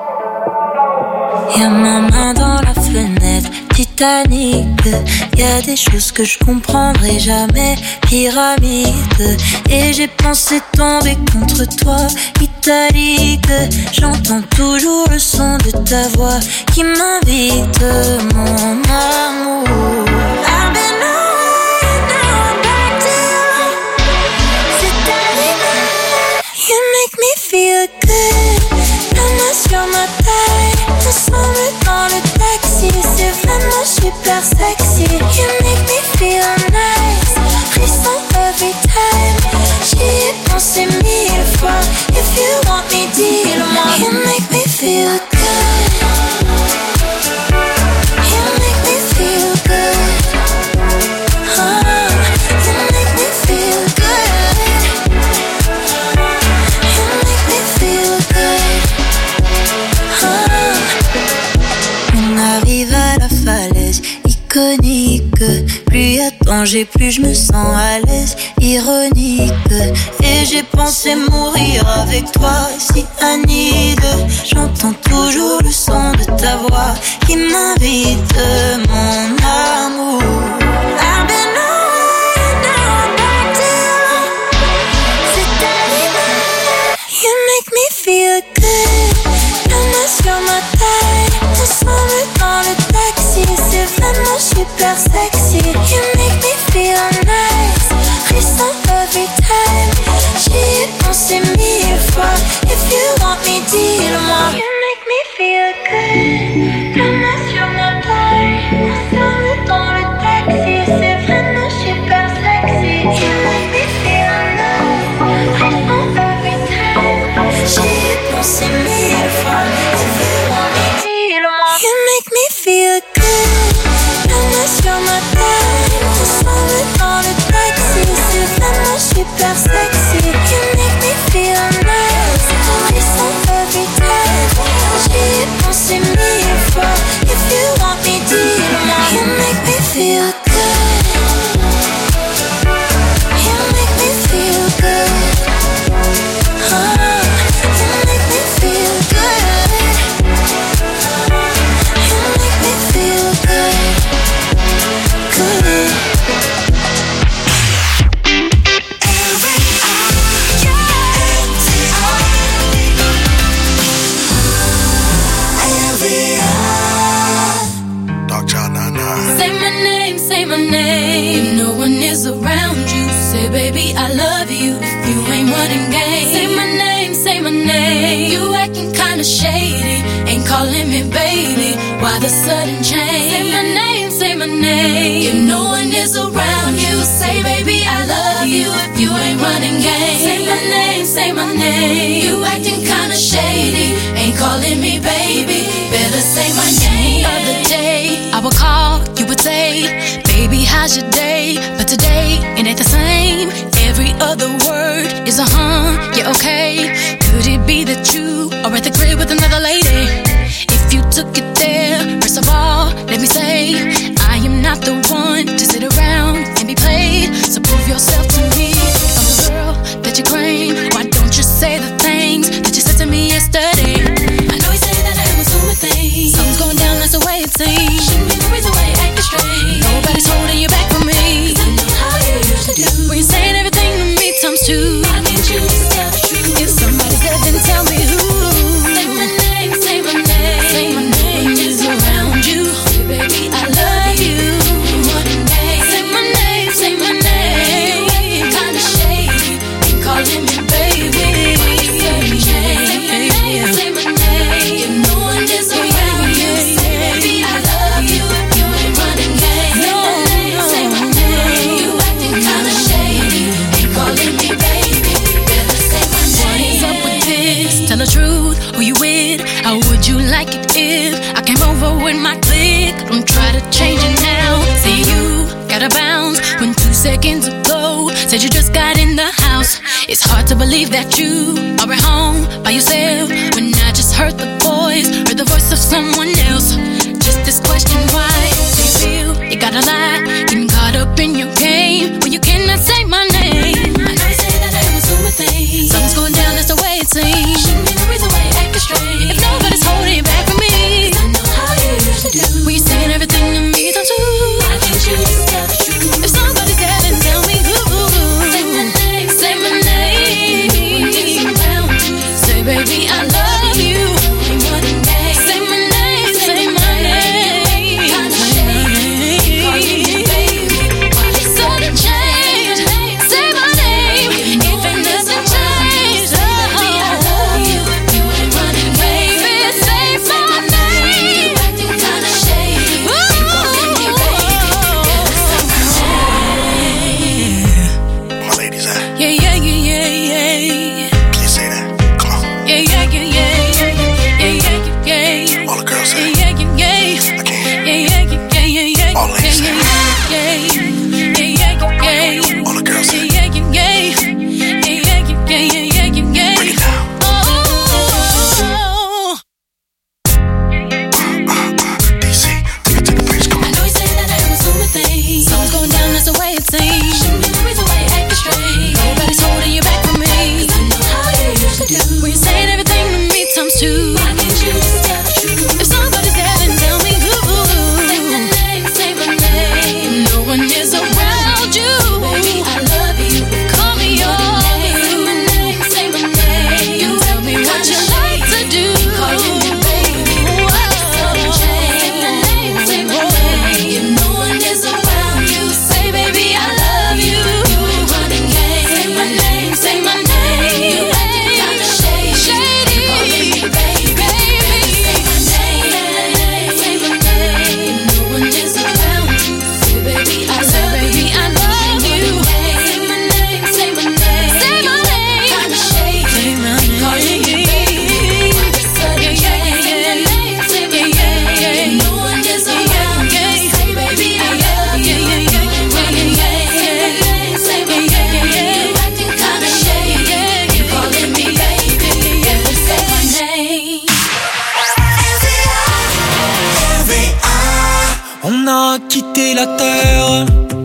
Y'a ma main dans la fenêtre, Titanic. Y'a des choses que je comprendrai jamais, pyramide. Et j'ai pensé tomber contre toi, italique. J'entends toujours le son de ta voix qui m'invite, mon amour. I've been away, now I'm back to you. C'est terminé. You make me feel good. La main sur ma taille, ensemble dans le taxi. C'est vraiment super sexy. You make me feel nice. Frisson every time. J'y ai pensé 1000 fois. If you want me, dis-le-moi. You make me feel good. You make me feel good. You make me feel good. You make me feel good. On arrive à la falaise iconique. Plus y a danger, plus je me sens à l'aise. Ironique. Et j'ai pensé mourir avec toi, si Anide. J'entends toujours le son de ta voix qui m'invite, mon amour. I've been away, now I'm back to you. C'est terminé. You make me feel good. La main sur ma taille, ensemble dans le taxi. C'est vraiment super sexy. You make me feel nice. Frisson every time. J'y ai pensé 1000 fois. If you want me, dis-le-moi. You make me feel good. La main sur ma taille, ensemble dans le taxi. C'est vraiment super sexy. You make me feel nice. Frisson every time. J'y ai pensé 1000 fois. If you want me, dis-le-moi. You make me feel good. La main sur ma taille, ensemble dans le taxi. C'est vraiment super sexy. You make me feel nice. Frisson every time. J'y ai pensé 1000 fois. If you want me, dis-le-moi. You make me feel good. You make me feel good. You make me feel good. You make me feel good. Good. Say my name. If no one is around you, say baby I love you. If you ain't running game, say my name. You acting kinda shady, ain't calling me baby. Why the sudden change? Say my name. If no one is around you, say baby I love you. If you ain't running game, say my name. You acting kinda shady, ain't calling me baby. Better say my name. The other day I would call, you would say, baby how's your day? But today it ain't the same. Every other word is a yeah okay. Could it be that you are at the crib with another lady? If you took it there, first of all, let me say, I am not the one to sit around and be played. So prove yourself to me. If I'm the girl that you claim, why don't you say the things that you said to me yesterday? I know you say that I am assuming things. Something's going down, that's the way it seems. Shouldn't be the reason why you're acting strange. Nobody's holding you back from me. 'Cause I know how you used to do. When you're saying everything to me times two. I need you to tell the truth. If somebody's dead, then tell me who. Say my name, say my name. Say my name is around you. Say baby I love you. Say my name, say my name. Kinda shady, ain't calling me baby. Say my name, say my name. If no one is around you, say baby I love you. If you ain't running game, say my name. You acting kinda shady, ain't calling me baby. Better say my name. What is up with this? Tell the truth, who you with? How would you like it if I came over with my clique? Don't try to change it now. See you gotta bounce when 2 seconds ago said you just got in the house. It's hard to believe that you are at home by yourself when I just heard the voice of someone else. Just this question, why do you feel you gotta lie? Getting caught up in your game when you cannot say my name. I know you say that I'm assuming things. Something's going down, that's the way it seems. Shouldn't be the reason why you're acting strange. If nobody's holding On a quitté la terre,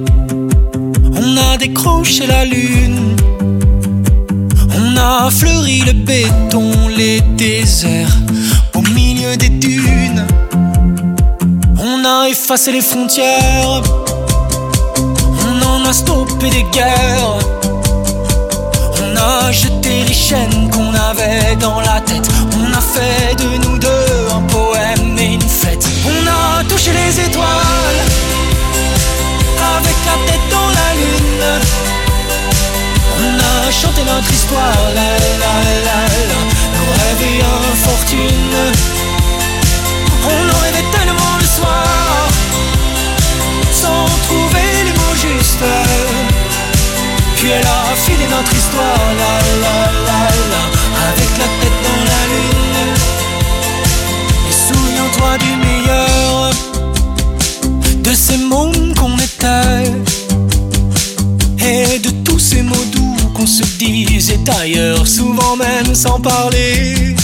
on a décroché la lune, on a fleuri le béton, les déserts au milieu des dunes. On a effacé les frontières, on en a stoppé des guerres. On a jeté les chaînes qu'on avait dans la tête. On a fait de nous deux un poème et une fête. On a touché les étoiles avec la tête dans la lune. On a chanté notre histoire, la la la la, nos rêves et infortune. On en rêvait tellement le soir, sans trouver les mots justes. Puis elle a filé notre histoire, la la la la, avec la tête dans la lune. Et souviens-toi du meilleur de ces mômes qu'on était, et de tous ces mots doux qu'on se disait ailleurs, souvent même sans parler.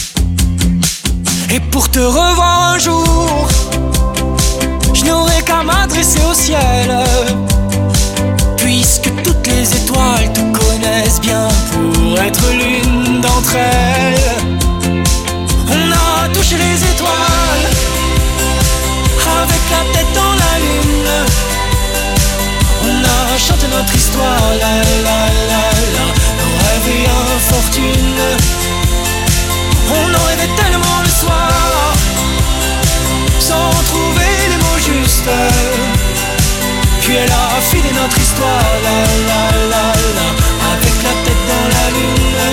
Et pour te revoir un jour, je n'aurai qu'à m'adresser au ciel, puisque toutes les étoiles te connaissent bien pour être l'une d'entre elles. On a touché les étoiles avec la tête dans la lune. On a chanté notre histoire, la la la la, nos rêves et infortune. On en rêvait tellement le soir, sans trouver les mots justes. Puis elle a filé notre histoire, la la la la, avec la tête dans la lune,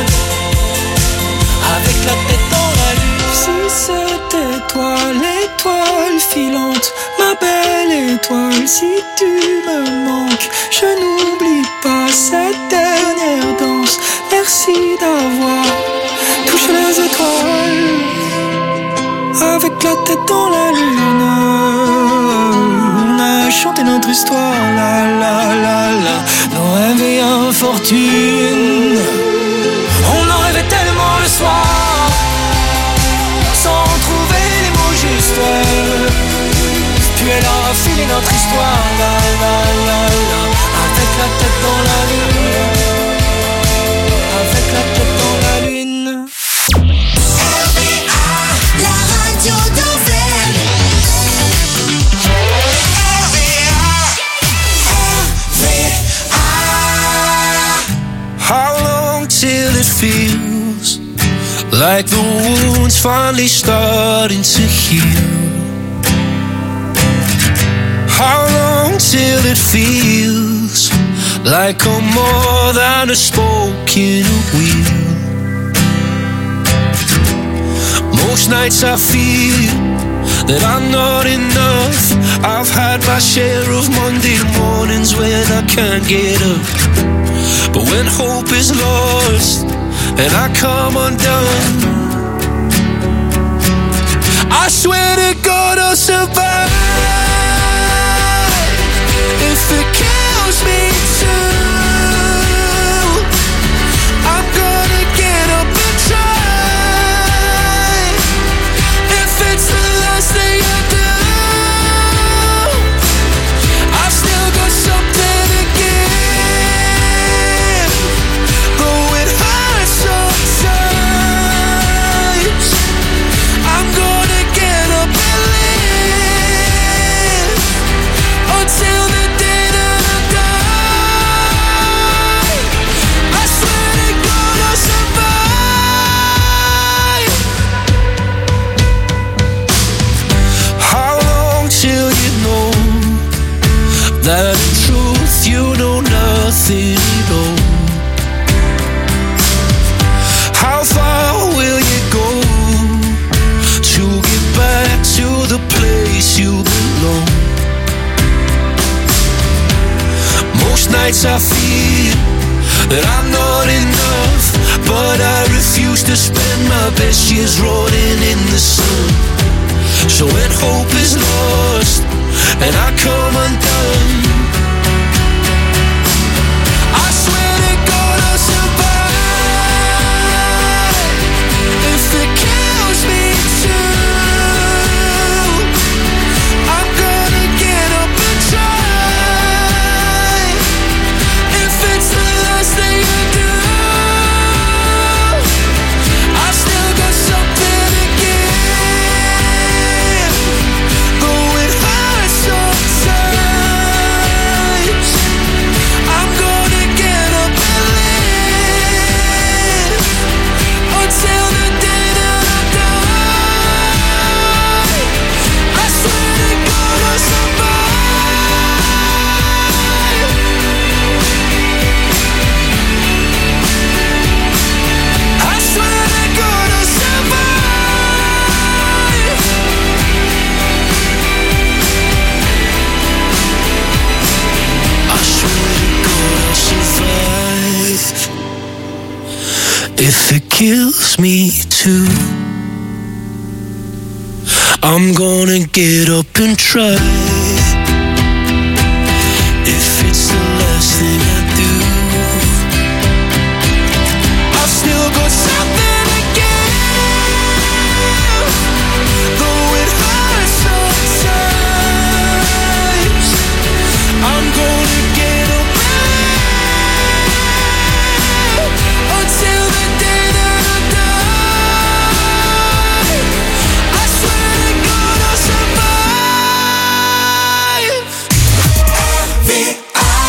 avec la tête dans la lune. Si c'était toi l'étoile filante, ma belle étoile, si tu me manques, je n'oublie pas cette dernière danse. Merci d'avoir touché les étoiles avec la tête dans la lune. On a chanté notre histoire, la la la la, nos rêves et infortune. On en rêvait tellement le soir, sans trouver les mots justes. Puis elle a filé notre histoire, la la la la, avec la tête dans la lune, avec la tête dans la lune. RVA, la radio d'Auvergne. How long till it feels like the wound's finally starting to heal? How long till it feels like I'm more than a spoke in a wheel? Most nights I feel that I'm not enough. I've had my share of Monday mornings when I can't get up. But when hope is lost and I come undone, I swear to God I'll survive. If it kills me too, I'm gonna get up and try. If it's the last thing I do, I've still got something to give. Though it hurts sometimes, I'm gonna get up and live until the day that I die. I swear to God I'll survive. How long till you know that in truth you know nothing at all? How far will you go to get back to the place you belong? Most nights I feel that I'm not enough, but I refuse to spend my best years rotting in the sun. So when hope is lost and I come undone, I swear to God I'll survive. If it kills me too, if it kills me too, I'm gonna get up and try. If it's the last thing I do, I've still got something to give, though it hurts sometimes. I'm gonna get around until the day that I die. I swear to God I'll survive.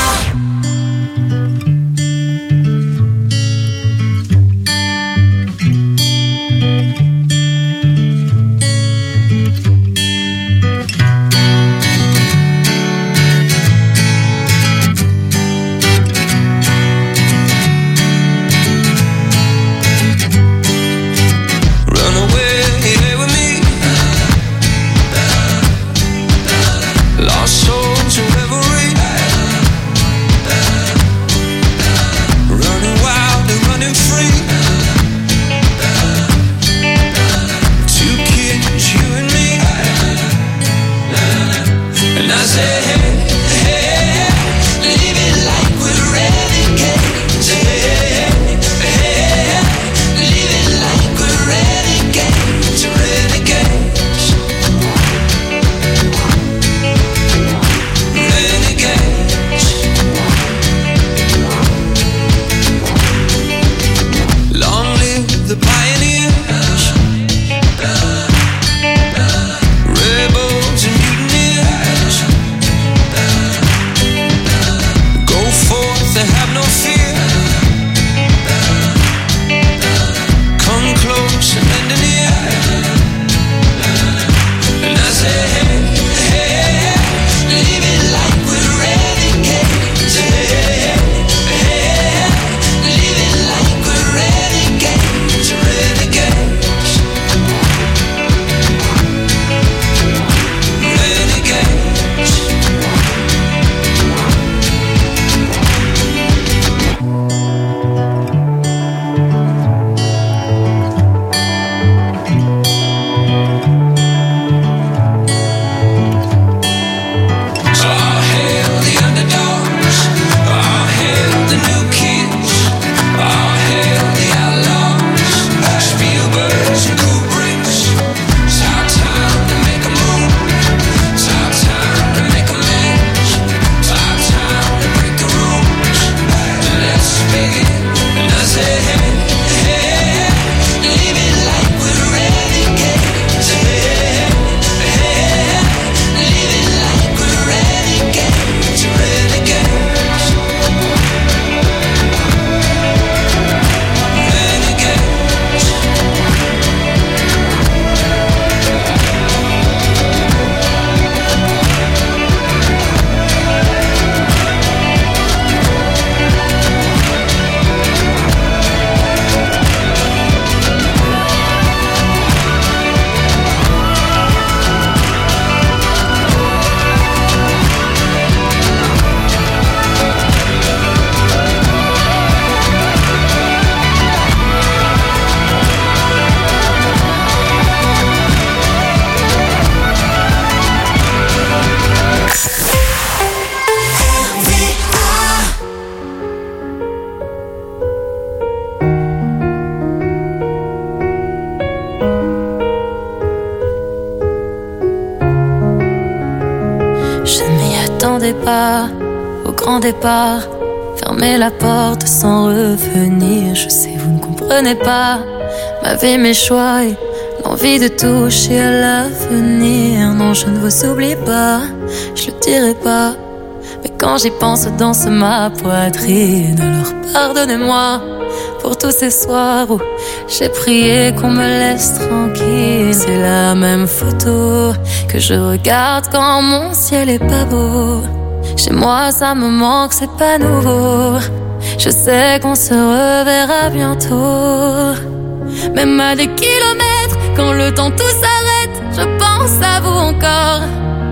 Pas au grand départ, fermer la porte sans revenir. Je sais, vous ne comprenez pas ma vie, mes choix et l'envie de toucher à l'avenir. Non, je ne vous oublie pas, je le dirai pas, mais quand j'y pense, danse ma poitrine. Alors pardonnez-moi pour tous ces soirs où j'ai prié qu'on me laisse tranquille. C'est la même photo que je regarde quand mon ciel est pas beau. Chez moi ça me manque, c'est pas nouveau. Je sais qu'on se reverra bientôt. Même à des kilomètres, quand le temps tout s'arrête, je pense à vous encore.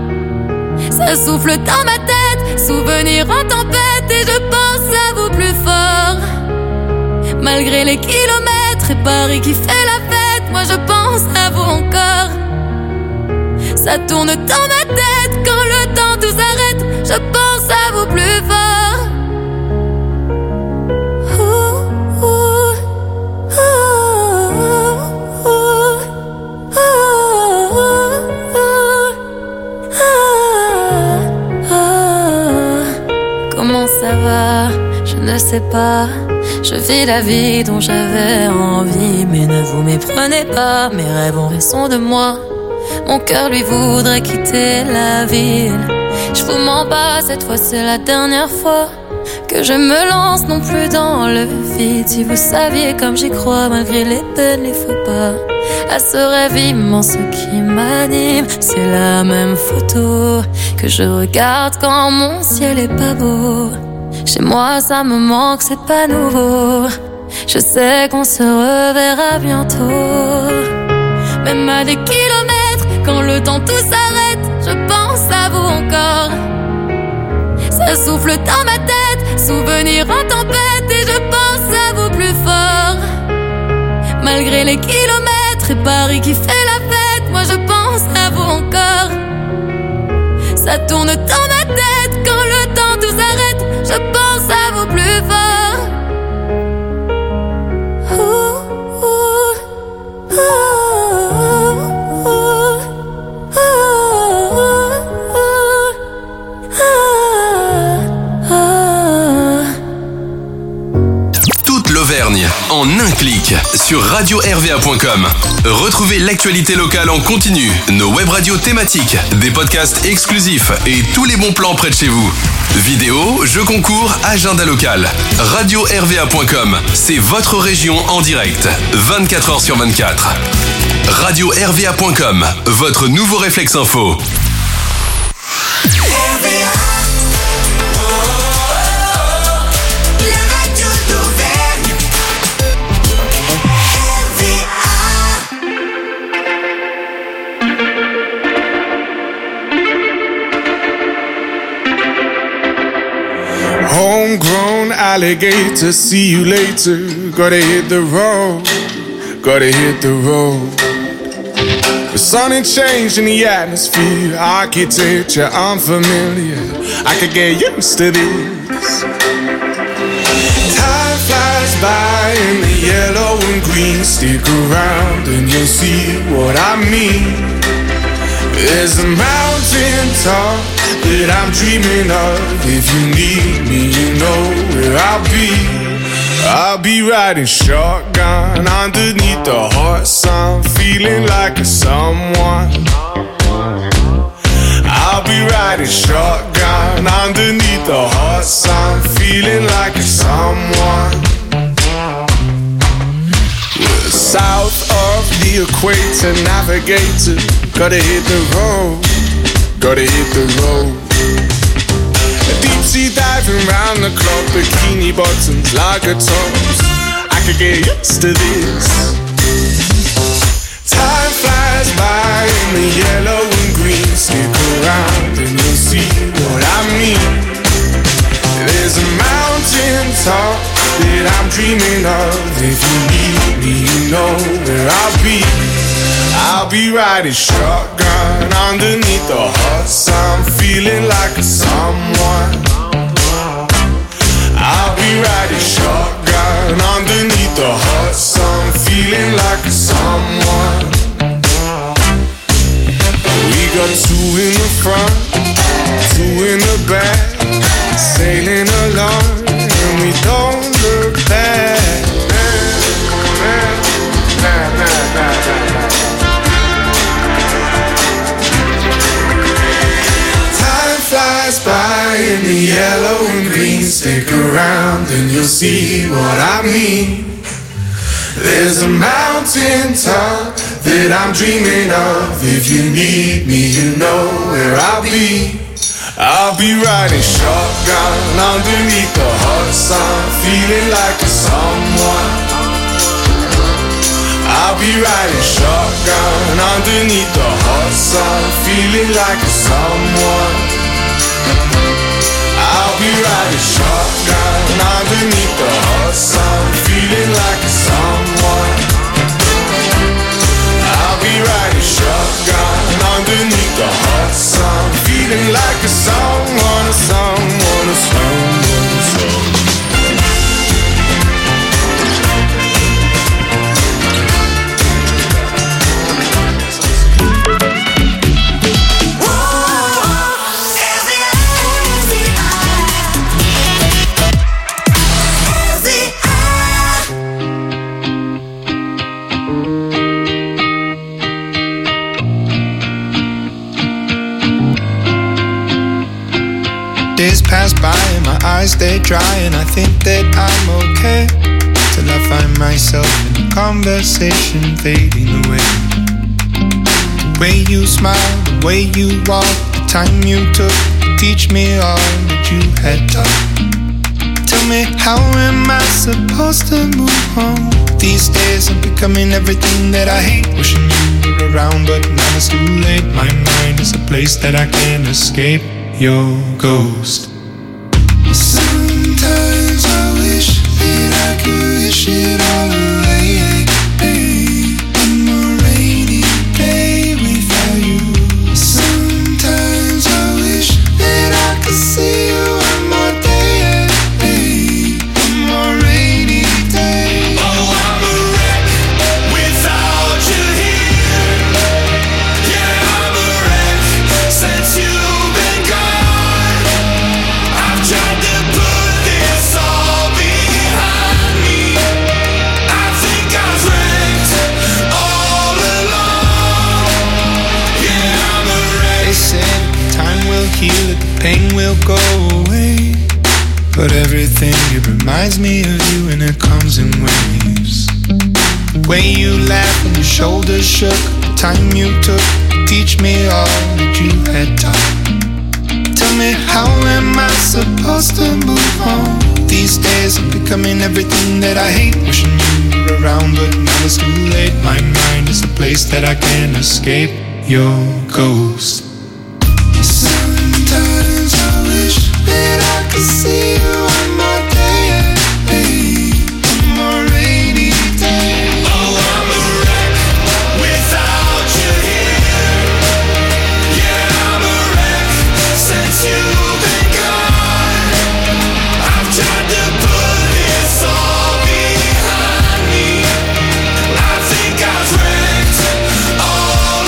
Ça souffle dans ma tête, souvenir en tempête, et je pense à vous plus fort. Malgré les kilomètres et Paris qui fait la fête, moi je pense à vous encore. Ça tourne dans ma tête quand le temps tout s'arrête, je pense à vous plus fort. Comment ça va? Je ne sais pas. Je vis la vie dont j'avais envie, mais ne vous méprenez pas, mes rêves ont raison de moi. Mon cœur lui voudrait quitter la ville. Je vous mens pas, cette fois c'est la dernière fois que je me lance non plus dans le vide. Si vous saviez comme j'y crois, malgré les peines, les faux pas, à ce rêve immense qui m'anime. C'est la même photo que je regarde quand mon ciel est pas beau. Chez moi ça me manque, c'est pas nouveau. Je sais qu'on se reverra bientôt. Même à des kilomètres, quand le temps tout s'arrête, je pense à vous encore. Ça souffle dans ma tête, souvenir en tempête, et je pense à vous plus fort. Malgré les kilomètres et Paris qui fait la fête, moi je pense à vous encore. Ça tourne dans ma tête quand le temps tout s'arrête, je pense à vous plus fort. Toute l'Auvergne en un clic sur radio-rva.com. Retrouvez l'actualité locale en continu, nos web radios thématiques, des podcasts exclusifs et tous les bons plans près de chez vous. Vidéos, jeux concours, agenda local. Radio-rva.com, c'est votre région en direct, 24h sur 24. Radio-rva.com, votre nouveau réflexe info. Homegrown alligator, see you later. Gotta hit the road, gotta hit the road. The sun ain't changed in the atmosphere, architecture unfamiliar. I could get used to this. Time flies by in the yellow and green. Stick around and you'll see what I mean. There's a mountain top that I'm dreaming of. If you need me, you know where I'll be. I'll be riding shotgun underneath the hot sun, feeling like a someone. I'll be riding shotgun underneath the hot sun, feeling like a someone. We're south of the equator, navigator. Gotta hit the road, gotta hit the road. Deep sea diving round the clock, bikini bottoms, lager tops. I could get used to this. Time flies by in the yellow and green. Stick around and you'll see what I mean. There's a mountain top that I'm dreaming of. If you need me, you know where I'll be. I'll be riding shotgun underneath the hot sun, feeling like a someone. I'll be riding shotgun underneath the hot sun, feeling like a someone. We got two in the front, two in the back, sailing along and we don't look back. Flies by in the yellow and green. Stick around and you'll see what I mean. There's a mountain top that I'm dreaming of. If you need me, you know where I'll be. I'll be riding shotgun underneath the hot sun, feeling like a someone. I'll be riding shotgun underneath the hot sun, feeling like a someone. I'll be riding shotgun underneath the hot sun, feeling like just a hot song, feeling like a song, want a song, want a song, want a song. Days pass by and my eyes stay dry, and I think that I'm okay till I find myself in a conversation fading away. The way you smile, the way you walk, the time you took to teach me all that you had taught. Tell me, how am I supposed to move on? These days I'm becoming everything that I hate, wishing you were around, but now it's too late. My mind is a place that I can't escape your ghost. Sometimes I wish that I could wish it all away. One more rainy day without you. Sometimes I wish that I could see you one more day. One more rainy day. Oh, I'm a wreck without you here. Yeah, I'm a wreck since you've been gone. I've tried to put this all behind me. I think I've wrecked all along. Yeah, I'm a wreck. They said time will heal it, the pain will go away. But everything, it reminds me of you, and it comes in waves. The way you laughed when your shoulders shook, the time you took to teach me all that you had taught. Tell me, how am I supposed to move on? These days I'm becoming everything that I hate, wishing you were around, but now it's too late. My mind is a place that I can't escape your ghost. Sometimes I wish that I could see you one more day. One more rainy day. Oh, I'm a wreck without you here. Yeah, I'm a wreck since you've been gone. I've tried to put this all behind me. I think I've wrecked all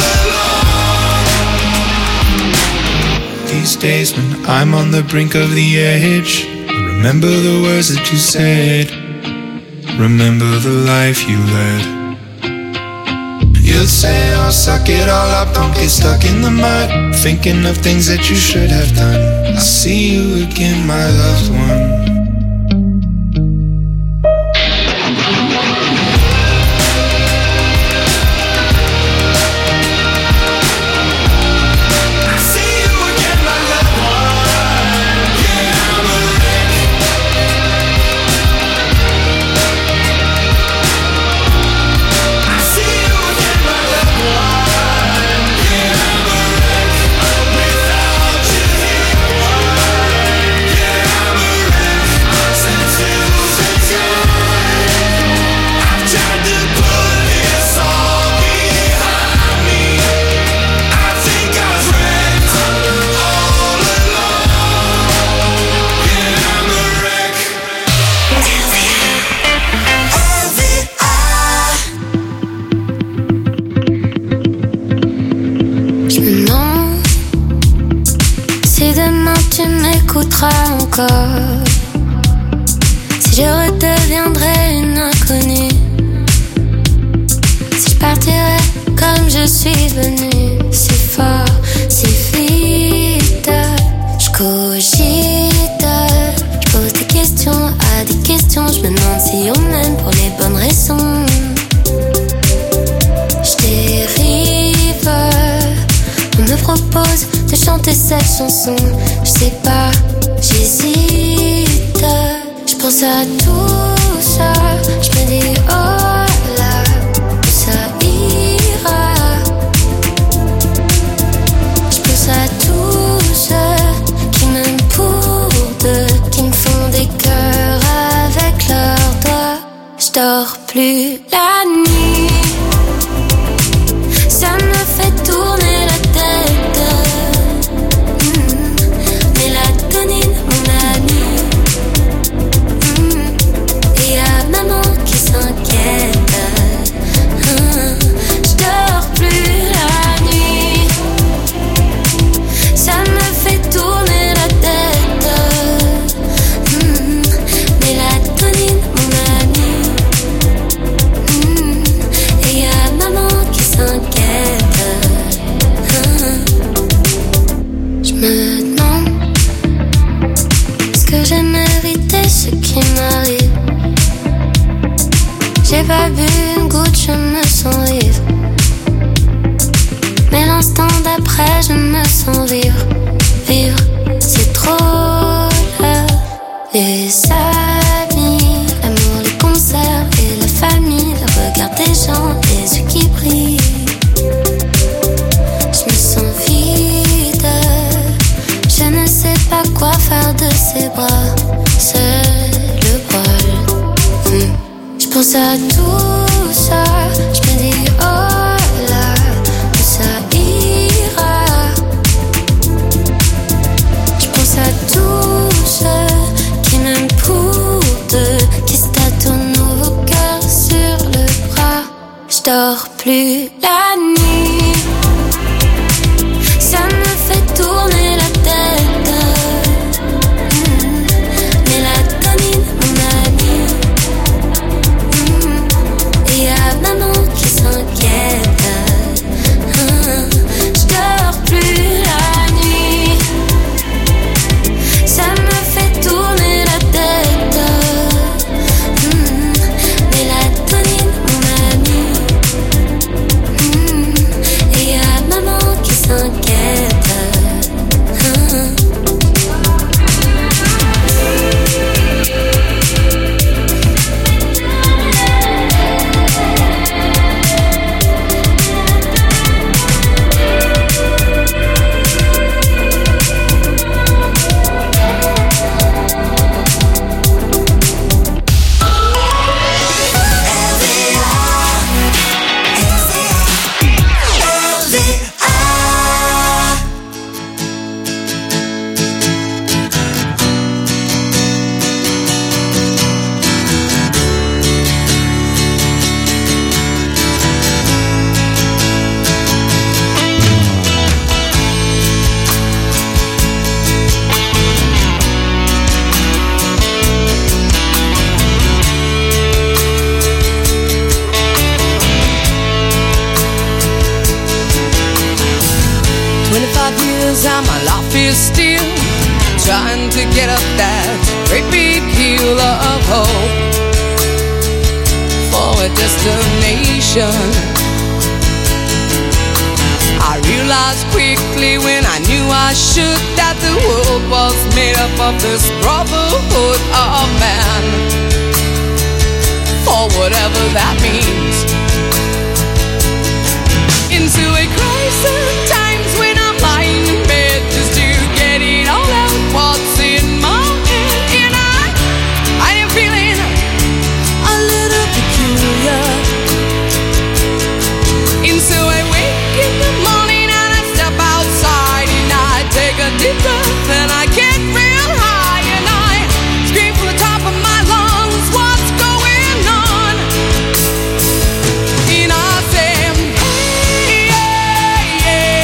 along. These days when I'm on the brink of the edge, I remember the words that you said. Remember the life you led. You'd say, oh, suck it all up, don't get stuck in the mud, thinking of things that you should have done. I'll see you again, my loved one. Encore. Si je redeviendrais une inconnue, si je partirais comme je suis venue, si fort, si vite, je cogite, je pose des questions à des questions, je me demande si on m'aime pour les bonnes raisons. Je dérive, on me propose de chanter cette chanson, je sais pas. J'hésite, je pense à tout ça, je me dis oh là, ça ira. Je pense à tous ceux qui m'aiment pour deux, qui me font des cœurs avec leurs doigts. Je dors plus la nuit, ça me fait tourner la tête. a bu une goutte, je me sens vivre. Mais l'instant d'après, je me sens vivre. Vivre, c'est trop là. Les amis, l'amour, les concerts et la famille, le regard des gens, les yeux qui brillent. Je me sens vide. Je ne sais pas quoi faire de ces bras. C'est le bol. Je pense à tout ça. Je me dis oh là, où ça ira. Je pense à tous ceux qui m'aiment pour deux, qui se tatouent nos cœurs sur le bras. Je dors plus la nuit. Ça me fait tourner la tête. Mélatonine, mon ami. Et y'a maman qui s'inquiète. Je dors plus la nuit. Ça me fait tourner la tête. Mélatonine, mon ami. Et y'a maman qui s'inquiète. And my life is still trying to get up that great big hill of hope for a destination. I realized quickly when I knew I should that the world was made up of this brotherhood of man, for whatever that means. Into a crisis times when I'm lying in bed just to get it all out what's in my head. And I am feeling a little peculiar. And so I wake in the morning and I step outside and I take a deep breath and I get real high and I scream from the top of my lungs, what's going on? And I say, hey, yeah, yeah.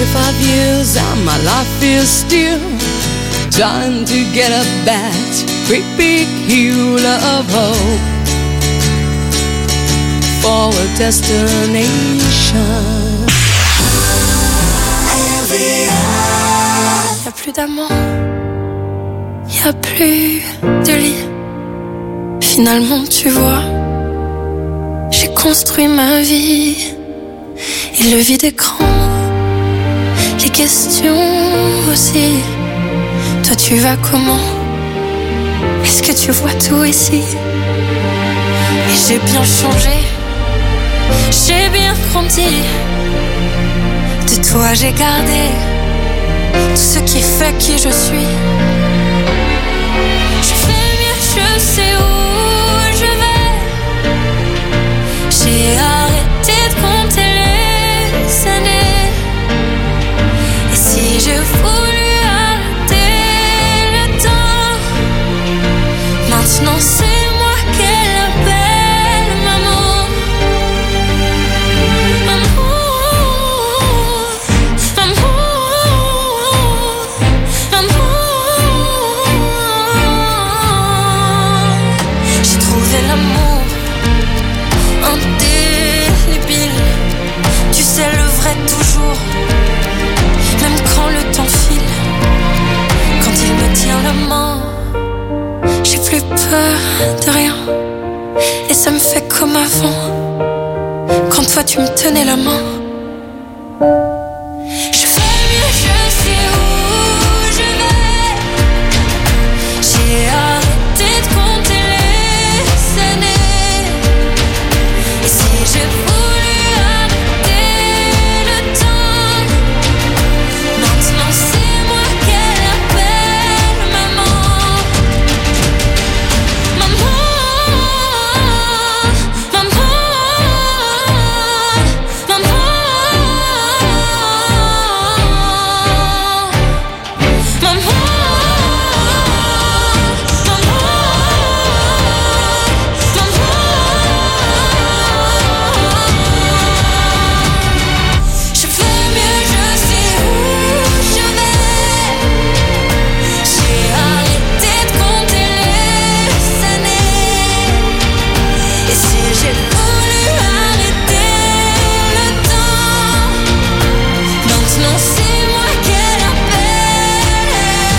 45 years and my life is still trying to get up that great big hill of hope for a destination. Y'a plus d'amant, y'a plus de lit. Finalement tu vois, j'ai construit ma vie. Et le vide écran, les questions aussi. Toi tu vas comment? Est-ce que tu vois tout ici? Et j'ai bien changé, j'ai bien grandi. De toi j'ai gardé tout ce qui fait qui je suis. Je fais mieux, je sais où je vais. J'ai arrêté de compter les années. Et si je voulais arrêter le temps, maintenant c'est moi qu'elle appelle maman. Maman, maman, maman. J'ai trouvé l'amour indélébile. Tu sais le vrai toujours, même quand le temps file. Quand il me tient la main, j'ai plus peur de rien. Et ça me fait comme avant, quand toi tu me tenais la main. Je fais mieux, je sais où je vais. J'ai arrêté de compter les années. Et si je voulais arrêter le temps, maintenant c'est moi qu'elle appelle maman. Maman, maman, maman, je fais mieux, je sais où je vais. J'ai arrêté de compter les années. Et si j'ai voulu arrêter le temps, maintenant c'est moi qu'elle appelle.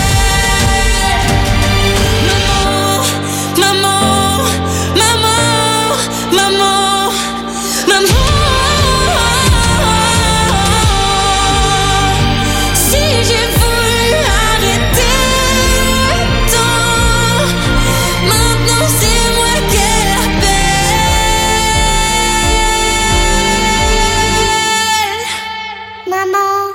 Maman, maman, maman, maman, maman. Si j'ai voulu arrêter le temps, maintenant c'est moi qu'elle appelle. Maman.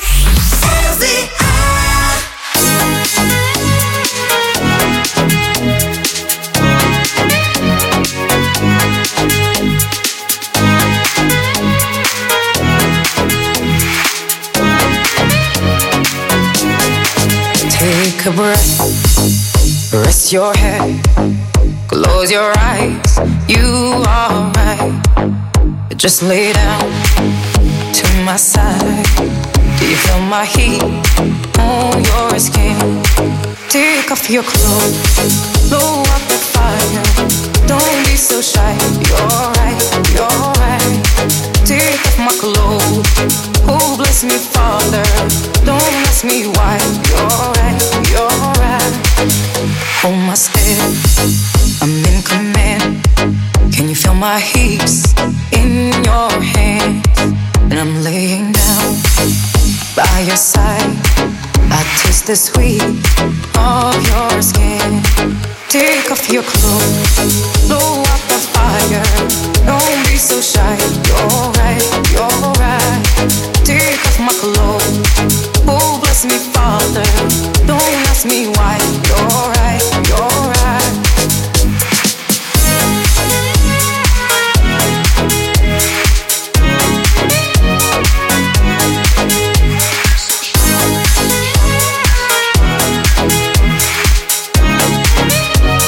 Take a breath, rest your head, close your eyes, you are right. Just lay down to my side. Do you feel my heat on your skin? Take off your clothes, blow up the fire. Don't be so shy, you're right, you're right. Take off my clothes, oh bless me Father. Don't ask me why, you're right, you're right. Hold my step, I'm in command. Can you feel my hips in your hands? And I'm laying down by your side. I taste the sweet of your skin. Take off your clothes, blow up the fire. Don't be so shy, you're right, you're right. Take off my clothes, oh bless me Father. Don't ask me why, you're right, you're right.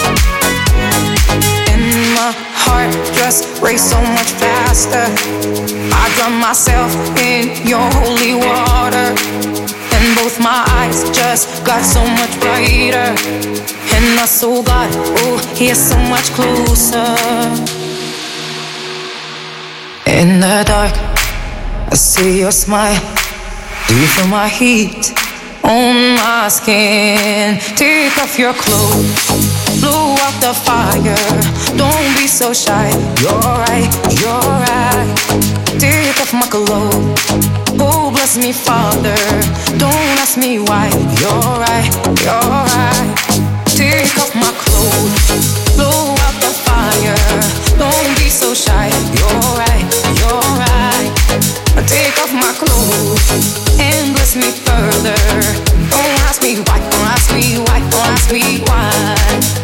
And my heart just race so much faster. I drown myself in your holy water, and both my eyes just got so much brighter. And my soul got, oh, here so much closer. In the dark, I see your smile. Do you feel my heat on my skin? Take off your clothes, blow out the fire. Don't be so shy. You're right, you're right. Take off my clothes. Oh, bless me, Father. Don't ask me why. You're right, you're right. Take off my clothes, blow out the fire. Don't be so shy. You're right, you're right. Take off my clothes and bless me further. Don't ask me why, don't ask me why, don't ask me why.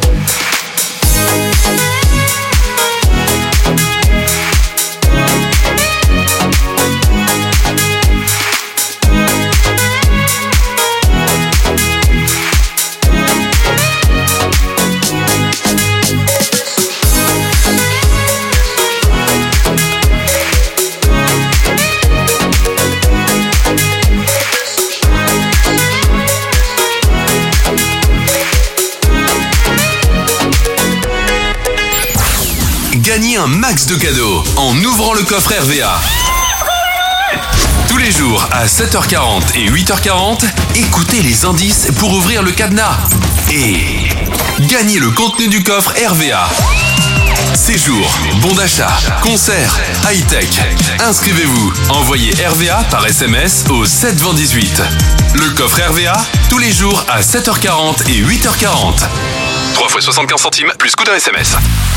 Gagnez un max de cadeaux en ouvrant le coffre RVA. Tous les jours à 7h40 et 8h40, écoutez les indices pour ouvrir le cadenas. Et gagnez le contenu du coffre RVA. Séjour, bon d'achat, concert, high-tech. Inscrivez-vous. Envoyez RVA par SMS au 72018. Le coffre RVA, tous les jours à 7h40 et 8h40. 3 fois 75 centimes plus coût d'un SMS.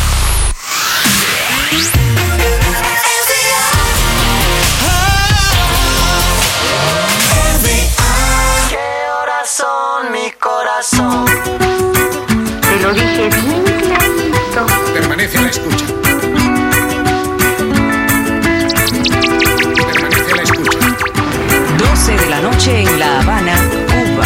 Mi corazón. Te lo dije bien clarito. Permanece a la escucha. Permanece a la escucha. 12 de la noche en La Habana, Cuba.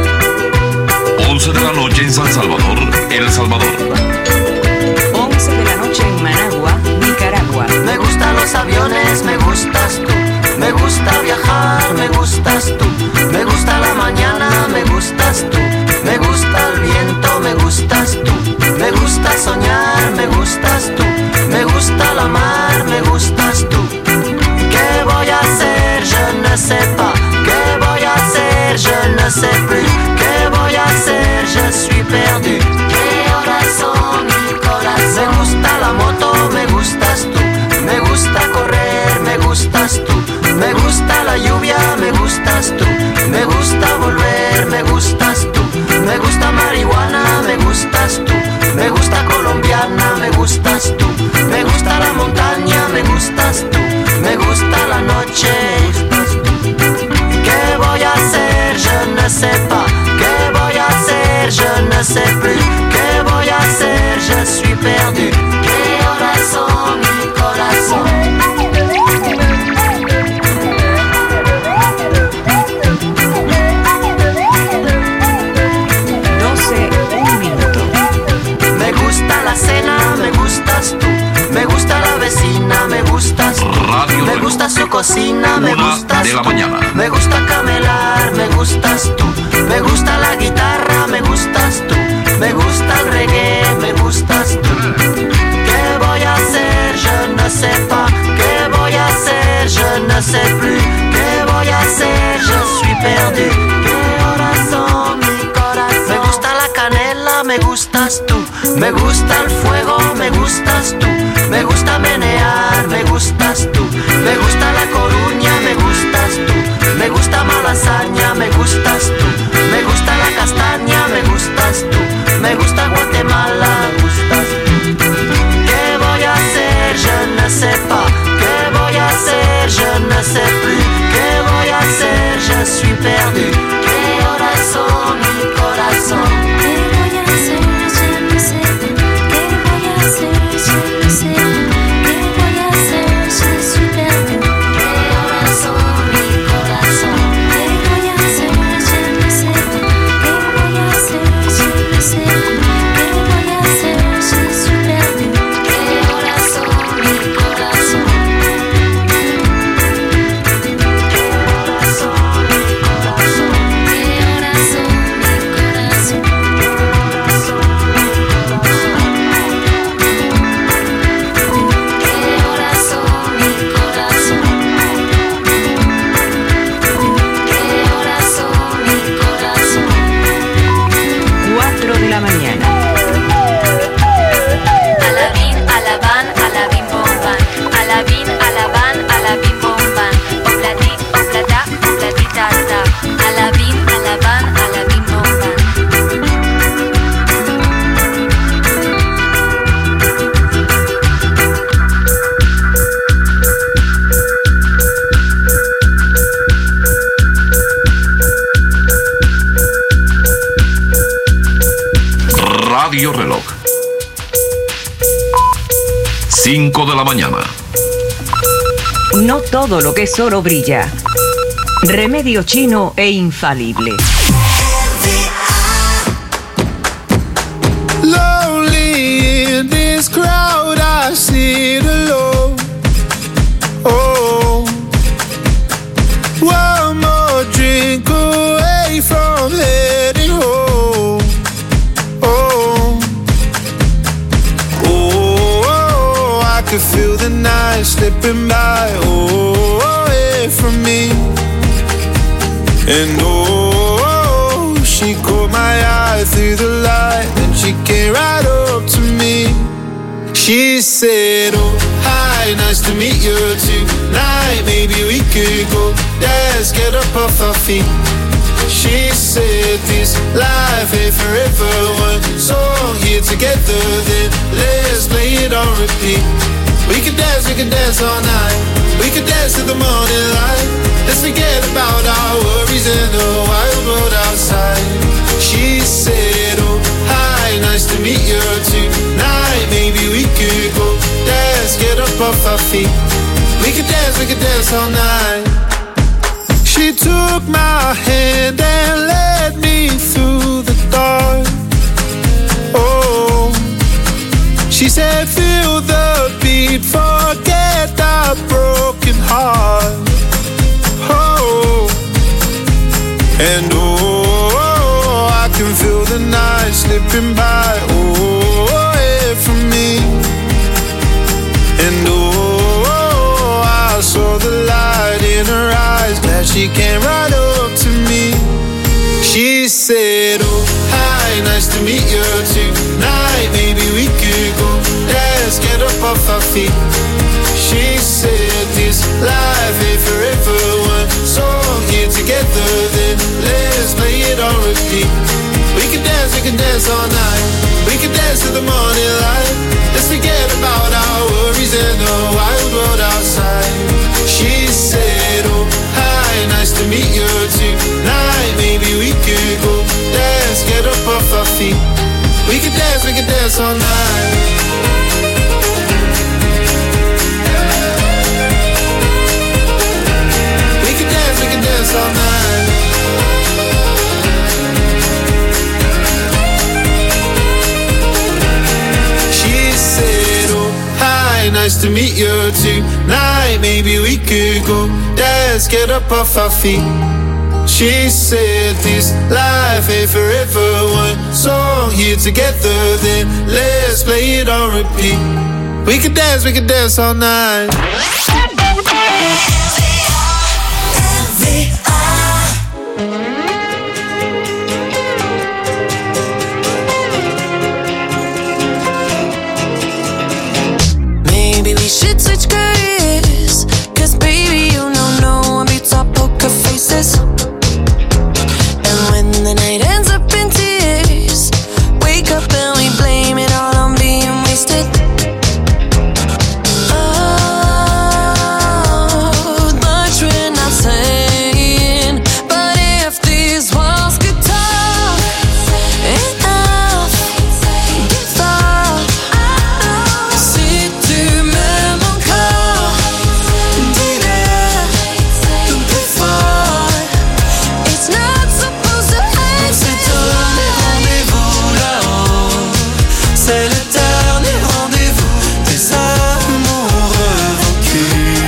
11 de la noche en San Salvador, El Salvador. 11 de la noche en Managua, Nicaragua. Me gustan los aviones, me gustas tú. Me gusta viajar, me gustas tú. Me gusta la mañana, me gustas tú. Me gusta el viento, me gustas tú. Me gusta soñar, me gustas tú. Me gusta la mar, me gustas tú. ¿Qué voy a hacer? Je ne sais pas. ¿Qué voy a hacer? Je ne sais plus. ¿Qué voy a hacer? Je suis perdu. ¿Qué horas son, mi corazón? Me gusta la moto, me gustas tú. Me gusta correr, me gustas tú. Me gusta la lluvia, me gustas tú. Me gusta volver, me gustas tú. Me gusta marihuana, me gustas tú. Me gusta colombiana, me gustas tú. Me gusta la montaña, me gustas tú. Me gusta la noche, ¿qué voy a hacer? Je ne sais pas. ¿Qué voy a hacer? Je ne sais plus. ¿Qué voy a hacer? Je suis perdu. ¿Qué horas son, mi corazón? 1 minuto. Me gusta la cena, me gustas tú. Me gusta la vecina, me gustas tú. Radio me gusta su cocina, me gustas de la tú. mañana. Me gusta camelar, me gustas tú. Me gusta la guitarra, me gustas tú. Me gusta el reggae, me gustas tú. ¿Qué voy a hacer? Je ne sais pas. ¿Qué voy a hacer? Je ne sais plus. ¿Qué voy a hacer? Je suis perdu. ¿Qué horas son, mi corazón? Me gusta la canela, me gustas tú. Me gusta el fuego, me gustas tú. Me gusta menear, me gustas tú. Me gusta la Coruña, me gustas tú. Me gusta Malasaña, me gustas tú. Me gusta la castaña, me gustas tú. Me gusta Guatemala, me gustas tú. ¿Qué voy a hacer? Je ne sais pas. ¿Qué voy a hacer? Je ne sais plus. ¿Qué voy a hacer? Je suis perdu. ¿Qué horas son, mi corazón? ¿Qué voy a hacer? Je ne sais pas. ¿Qué voy a hacer? Je ne sais pas. ¿Qué 5 de la mañana. No todo lo que es oro brilla. Remedio chino e infalible. Lonely in this crowd, I sit alone. Oh, one more drink away from heading home. Oh, oh, I could feel the night slipping by. Oh, away from me. And oh, she caught my eye through the light, then she came right up to me. She said, oh, hi, nice to meet you tonight. Maybe we could go dance, get up off our feet. She said, this life ain't forever. One song here together, then let's play it on repeat. We could dance all night. We could dance to the morning light. Let's forget about our worries in the wild world outside. She said, oh, hi, nice to meet you tonight. Maybe we could go dance, get up off our feet. We could dance all night. She took my hand and led me through the dark. Oh, she said, feel the beat, forget that broken heart. Oh, and oh, I can feel the night slipping by. Oh, away from me. And oh, I saw the light in her eyes. Glad she came right up to me. She said, oh, hi, nice to meet you tonight. Maybe we could go dance, get up off our feet. She said, this life ain't forever. One song here together, then let's play it on repeat. We can dance all night. We can dance to the morning light. Let's forget about our worries and the wild world outside. She said, oh, hi, nice to meet you tonight. Maybe we could go dance, get up off our feet. We can dance all night. We can dance all night. She said, oh, hi, nice to meet you tonight. Maybe we could go dance, get up off our feet. She said, this life ain't forever. One song here together, then let's play it on repeat. We can dance all night. Maybe we should switch careers, 'cause baby, you know no one beats our poker faces. And when the night ends up in tears, wake up and we blame it all on being wasted. Oh, much we're not saying, but if these walls could talk, enough, give up. Si tu m'aimes encore, dis-le plus fort. It's not supposed to end. C'est un rendez-vous là-haut. C'est le dernier rendez-vous des amoureux vaincus.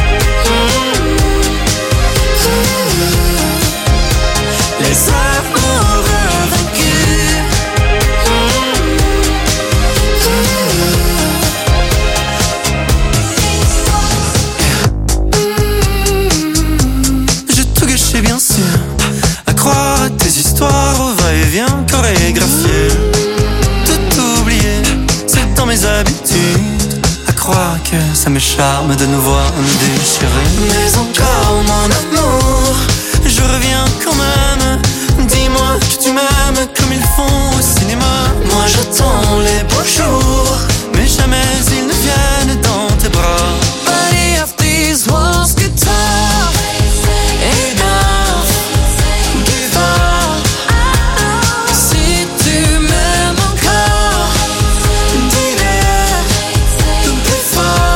Les amoureux vaincus. J'ai tout gâché bien sûr, à croire à tes histoires au va-et-vient chorégraphié. Tout oublier, c'est dans mes habitudes. À croire que ça me charme de nous voir nous déchirer. Mais encore mon amour, je reviens quand même. Dis-moi que tu m'aimes comme ils font au cinéma. Moi j'attends les beaux jours, mais jamais ils ne viennent dans tes bras. But if these walls could talk, enough, give up. Si tu m'aimes encore, dis-le plus fort.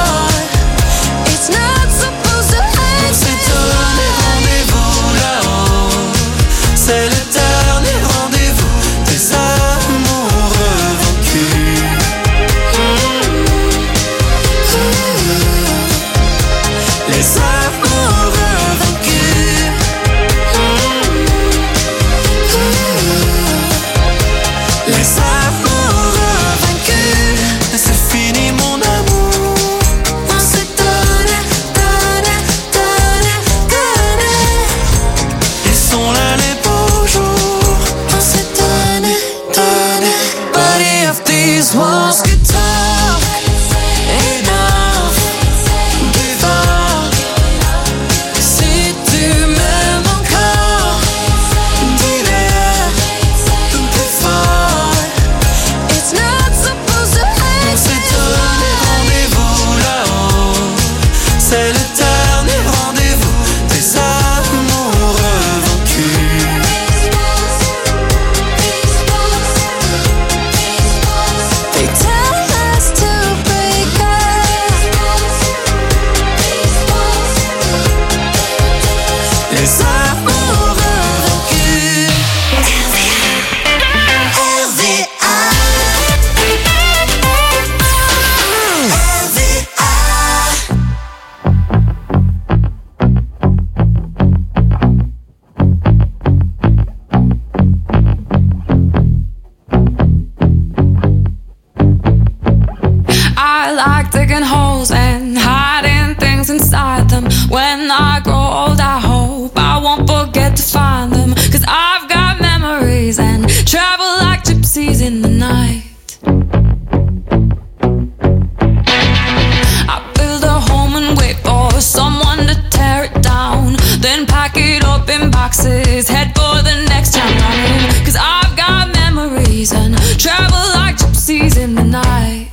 taxes, head for the next town running. Cause I've got memories and travel like gypsies in the night.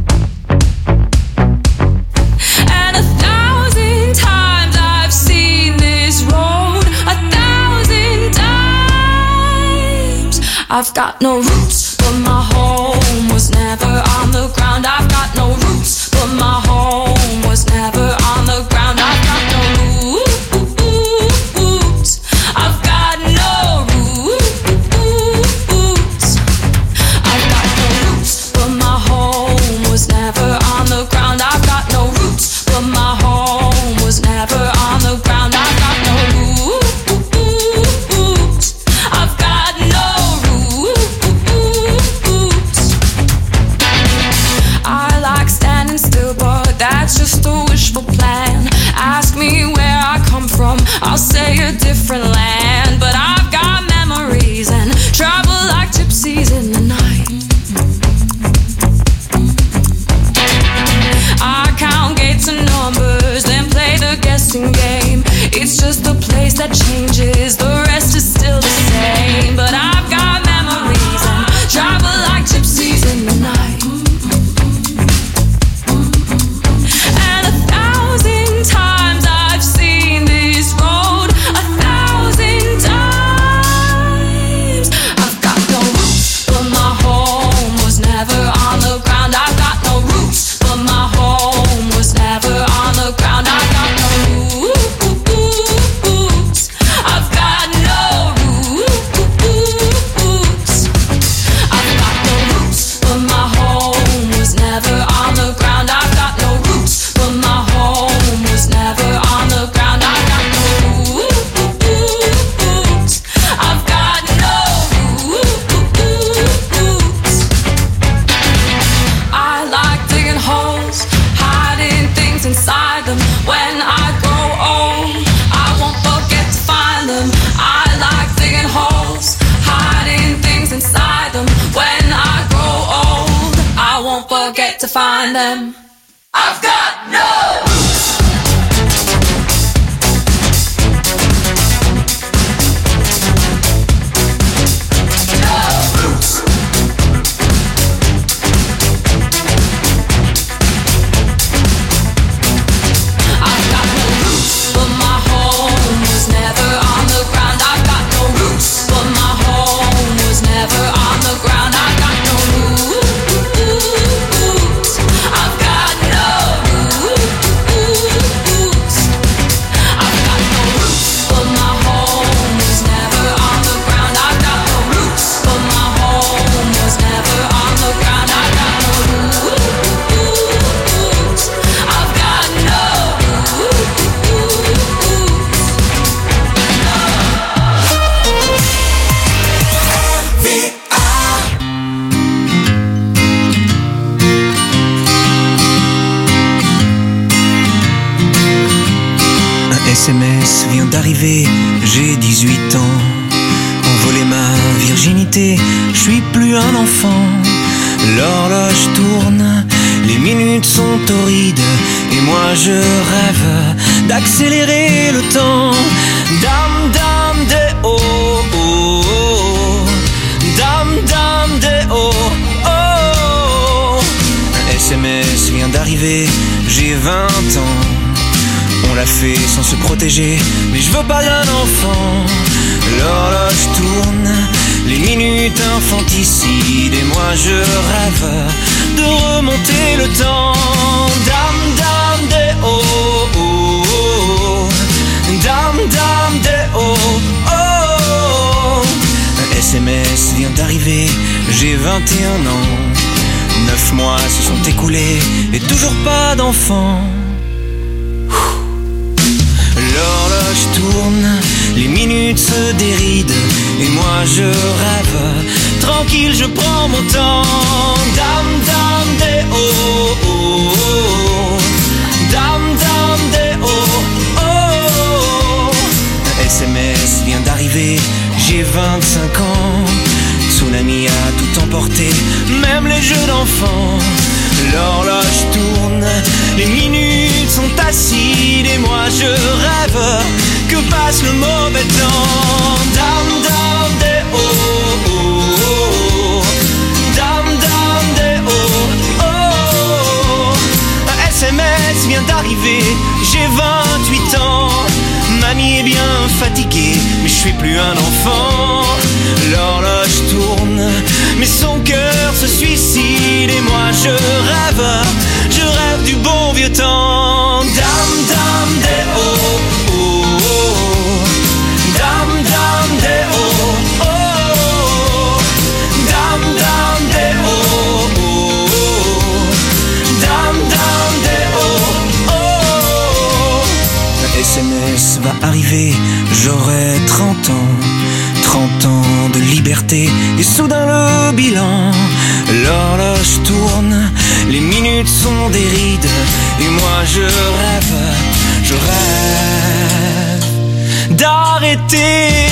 And 1,000 times I've seen this road, 1,000 times. I've got no roots, but my home was never on the ground. I've got no roots, but my home was never on the ground. I've got no roots. I've got no roots. I've got no roots, but my home was never on the ground. I've got no roots, but my home was never on the ground. I've got no roots. I've got no roots. I like standing still, but that's just a wishful plan. Ask me where I come from, I'll say a different land. But I've got memories and travel like gypsies in the night. I count gates and numbers, then play the guessing game. It's just the place that changes, the rest is still the same. But I've got memories and travel like gypsies in the night. And 1,000 times I've seen this road, 1,000 times. I've got no roots, but my home was never on the ground. I've got no roots, but my home was never on the ground. I've got no roots. I've got no roots. I've got no roots, but my home was never on the ground. I've got no roots, but my home was never on the ground. I've got no roots. I've got no roots. I like digging holes, hiding things inside them. When I grow old, I won't forget to find them. I like digging holes, hiding things inside them. When I grow old, I won't forget to find them. I've got no roots. No roots. I've got no roots, but my home was never on the ground. I've got no roots, but my home was never on the ground. I've got no roots. I've got no roots. I've got no roots, but my home was never on the ground. I've got no roots, but my home was never on the ground. I've got no roots. I've got no Un SMS vient d'arriver, j'ai 18 ans. Envolé ma virginité, je suis plus un enfant. L'horloge tourne, les minutes sont torrides, et moi je rêve d'accélérer le temps. Dame, dame, de oh, oh, oh. Dame, dame, de oh, oh. Un SMS vient d'arriver, j'ai 20 ans. On l'a fait sans se protéger, mais je veux pas d'un enfant. L'horloge tourne, les minutes infanticides, et moi je rêve de remonter le temps. Dame, dame, de oh, oh, oh. Dame, dame, de oh, oh. Un SMS vient d'arriver, j'ai 21 ans. 9 mois se sont écoulés, et toujours pas d'enfant. L'horloge tourne, les minutes se dérident, et moi je rêve, tranquille je prends mon temps. Dame, dame, de oh, oh, oh. Dame, dame, de oh, oh. Un SMS vient d'arriver, j'ai 25 ans. Tsunami a tout emporté, même les jeux d'enfants. L'horloge tourne, les minutes sont acides, et moi je rêve que que passe le mauvais temps. Down, down, des oh, oh, oh. Down, down, des oh, oh, oh. Un SMS vient d'arriver, j'ai 28 ans. Mamie est bien fatiguée, mais je suis plus un enfant. L'horloge tourne, mais son cœur se suicide. Et moi je rêve du bon vieux temps. Dam dam des oh oh oh. Dam dam des oh oh oh. Dam dam des oh oh oh. Dam dam des oh oh. Un SMS va arriver, j'aurai 30 ans. 30 ans de liberté et soudain le bilan. L'horloge tourne, les minutes sont des rides. Et moi je rêve d'arrêter